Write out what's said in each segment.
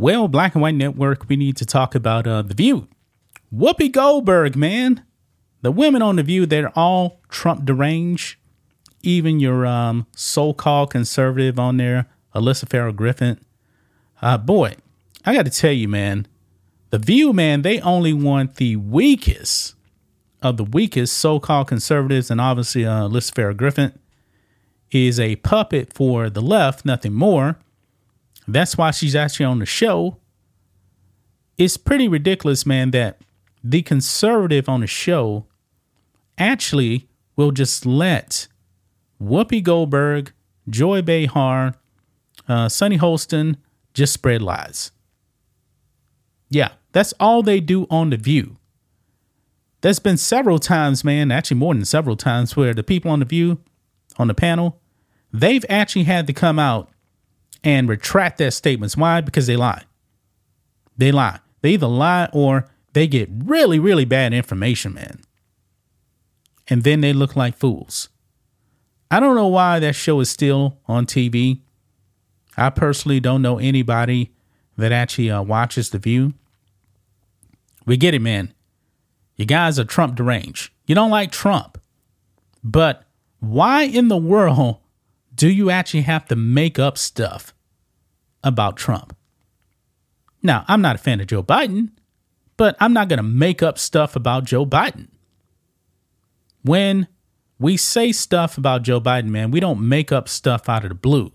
Well, Black and White Network, we need to talk about The View. Whoopi Goldberg, man. The women on The View, they're all Trump deranged. Even your so-called conservative on there, Alyssa Farrell Griffin. Boy, I got to tell you, man, The View, man, they only want the weakest of the weakest so-called conservatives. And obviously, Alyssa Farrell Griffin is a puppet for the left, nothing more. That's why she's actually on the show. It's pretty ridiculous, man, that the conservative on the show actually will just let Whoopi Goldberg, Joy Behar, Sunny Holston just spread lies. Yeah, that's all they do on The View. There's been several times, man, actually more than several times, where the people on The View, on the panel, they've actually had to come out and retract their statements. Why? Because they lie. They lie. They either lie or they get really, really bad information, man. And then they look like fools. I don't know why that show is still on TV. I personally don't know anybody that actually watches The View. We get it, man. You guys are Trump deranged. You don't like Trump. But why in the world do you actually have to make up stuff about Trump? Now, I'm not a fan of Joe Biden, but I'm not going to make up stuff about Joe Biden. When we say stuff about Joe Biden, man, we don't make up stuff out of the blue.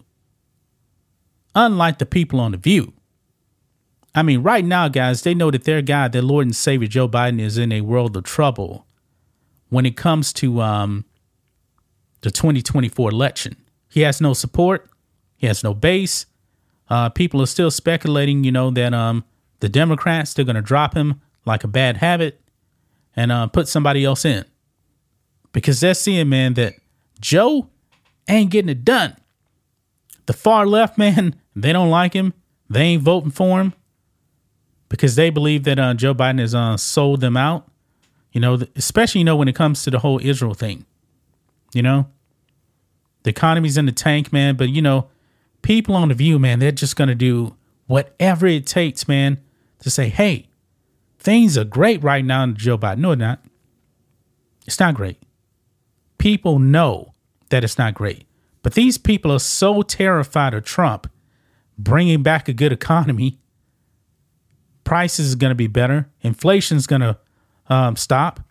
Unlike the people on The View. I mean, right now, guys, they know that their guy, their Lord and Savior Joe Biden, is in a world of trouble when it comes to the 2024 election. He has no support. He has no base. People are still speculating, that the Democrats, they're going to drop him like a bad habit and put somebody else in. Because they're seeing, man, that Joe ain't getting it done. The far left, man, they don't like him. They ain't voting for him because they believe that Joe Biden has sold them out. Especially, when it comes to the whole Israel thing. The economy's in the tank, man. But, people on The View, man, they're just going to do whatever it takes, man, to say, hey, things are great right now in Joe Biden. No, it's not. It's not great. People know that it's not great. But these people are so terrified of Trump bringing back a good economy. Prices are going to be better. Inflation's going to stop.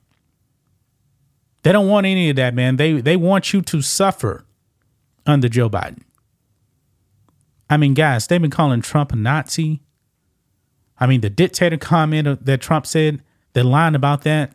They don't want any of that, man. They want you to suffer under Joe Biden. I mean, guys, they've been calling Trump a Nazi. I mean, the dictator comment that Trump said, they're lying about that.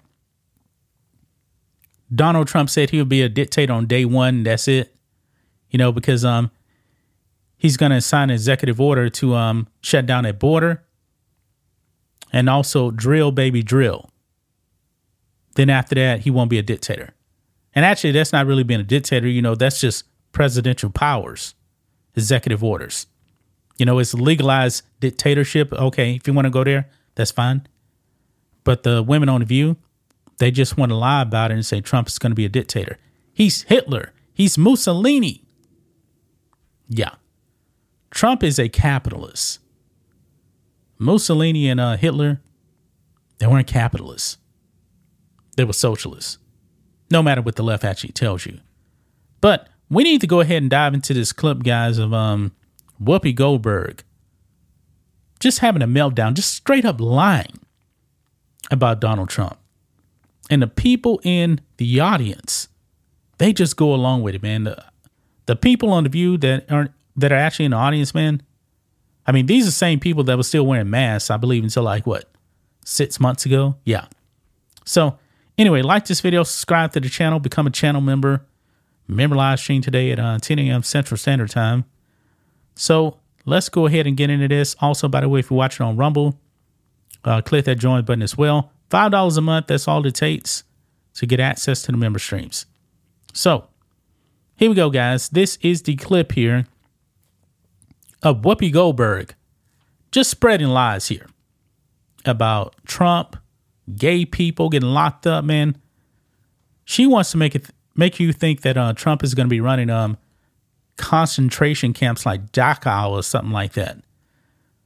Donald Trump said he would be a dictator on day one. That's it. Because he's going to sign an executive order to shut down that border and also drill, baby, drill. Then after that, he won't be a dictator. And actually, that's not really being a dictator. That's just presidential powers, executive orders. It's legalized dictatorship. Okay, if you want to go there, that's fine. But the women on The View, they just want to lie about it and say Trump is going to be a dictator. He's Hitler. He's Mussolini. Yeah. Trump is a capitalist. Mussolini and Hitler, they weren't capitalists. They were socialists. No matter what the left actually tells you. But we need to go ahead and dive into this clip, guys, of Whoopi Goldberg just having a meltdown, just straight up lying about Donald Trump. And the people in the audience, they just go along with it, man. The people on The View that are actually in the audience, man. I mean, these are the same people that were still wearing masks, I believe, until 6 months ago. Yeah. So anyway, like this video, subscribe to the channel, become a channel member. Remember live stream today at 10 a.m. Central Standard Time. So let's go ahead and get into this. Also, by the way, if you're watching on Rumble, click that join button as well. $5 a month, that's all it takes to get access to the member streams. So here we go, guys. This is the clip here of Whoopi Goldberg just spreading lies here about Trump, gay people getting locked up, man. She wants to make you think that Trump is going to be running concentration camps like Dachau or something like that.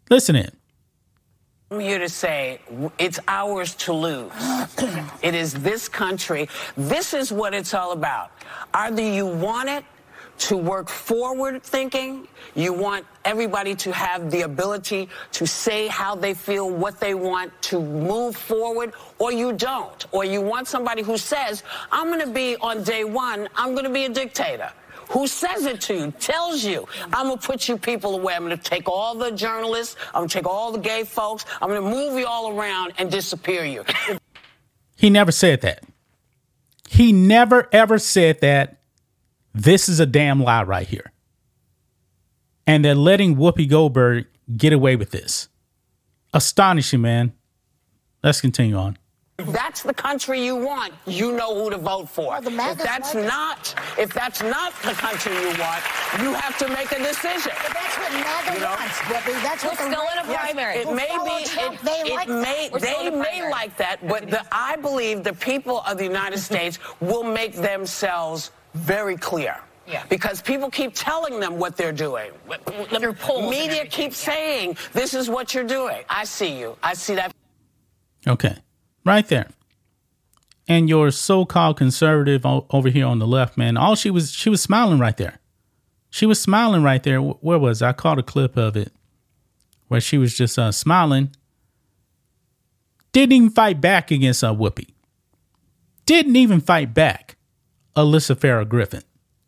Listen in. I'm here to say it's ours to lose. It is this country. This is what it's all about. Either you want it to work forward thinking, you want everybody to have the ability to say how they feel, what they want to move forward, or you don't. Or you want somebody who says, I'm going to be on day one, I'm going to be a dictator. Who says it to you, tells you, I'm going to put you people away. I'm going to take all the journalists, I'm going to take all the gay folks, I'm going to move you all around and disappear you. He never said that. He never, ever said that. This is a damn lie right here. And they're letting Whoopi Goldberg get away with this. Astonishing, man. Let's continue on. If that's the country you want, you know who to vote for. Well, if that's not the country you want, you have to make a decision. But that's what MAGA wants, Whoopi. That's what We're still in a primary. It may be. They may like that, but I believe the people of the United States will make themselves very clear. Yeah. Because people keep telling them what they're doing. Through polls. Media keeps saying, this is what you're doing. I see you. I see that. Okay. Right there. And your so-called conservative over here on the left, man, she was smiling right there. She was smiling right there. Where was I? Caught a clip of it where she was just smiling. Didn't even fight back against Whoopi. Didn't even fight back Alyssa Farrah Griffin.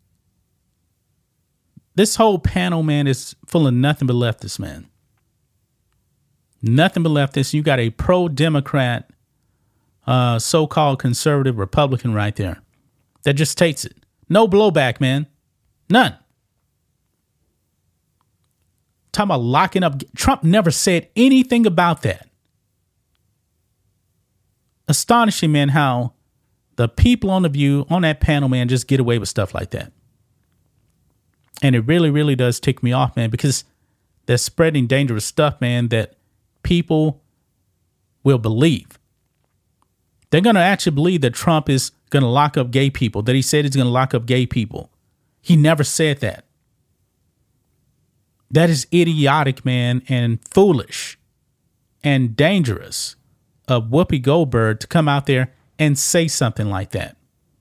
This whole panel, man, is full of nothing but leftists, man. Nothing but leftists. You got a pro-Democrat, so-called conservative Republican right there that just takes it. No blowback, man. None. Talking about locking up. Trump never said anything about that. Astonishing, man, how the people on The View, on that panel, man, just get away with stuff like that. And it really, really does tick me off, man, because they're spreading dangerous stuff, man, that people will believe. They're going to actually believe that Trump is going to lock up gay people, that he said he's going to lock up gay people. He never said that. That is idiotic, man, and foolish and dangerous of Whoopi Goldberg to come out there and say something like that.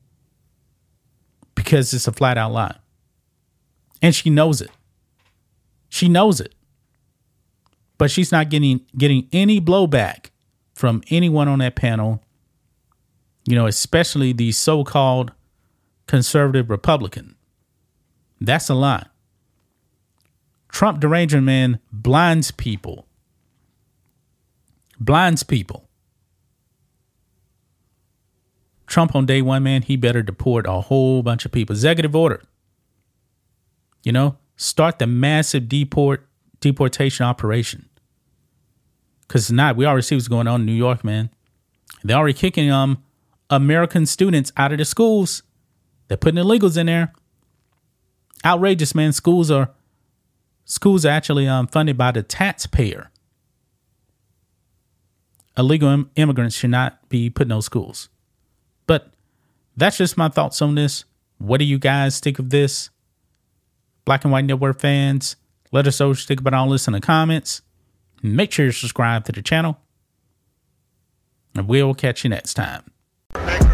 Because it's a flat out lie. And she knows it. She knows it. But she's not getting any blowback from anyone on that panel. You know, especially the so-called conservative Republican. That's a lie. Trump derangement, man, blinds people. Blinds people. Trump on day one, man, he better deport a whole bunch of people. Executive order. You know, start the massive deportation operation. Because tonight, we already see what's going on in New York, man. They're already kicking American students out of the schools. They're putting illegals in there. Outrageous, man. Schools are actually funded by the taxpayer. Illegal immigrants should not be put in those schools. But that's just my thoughts on this. What do you guys think of this? Black and White Network fans, let us know what you think about all this in the comments. Make sure you subscribe to the channel. And we'll catch you next time.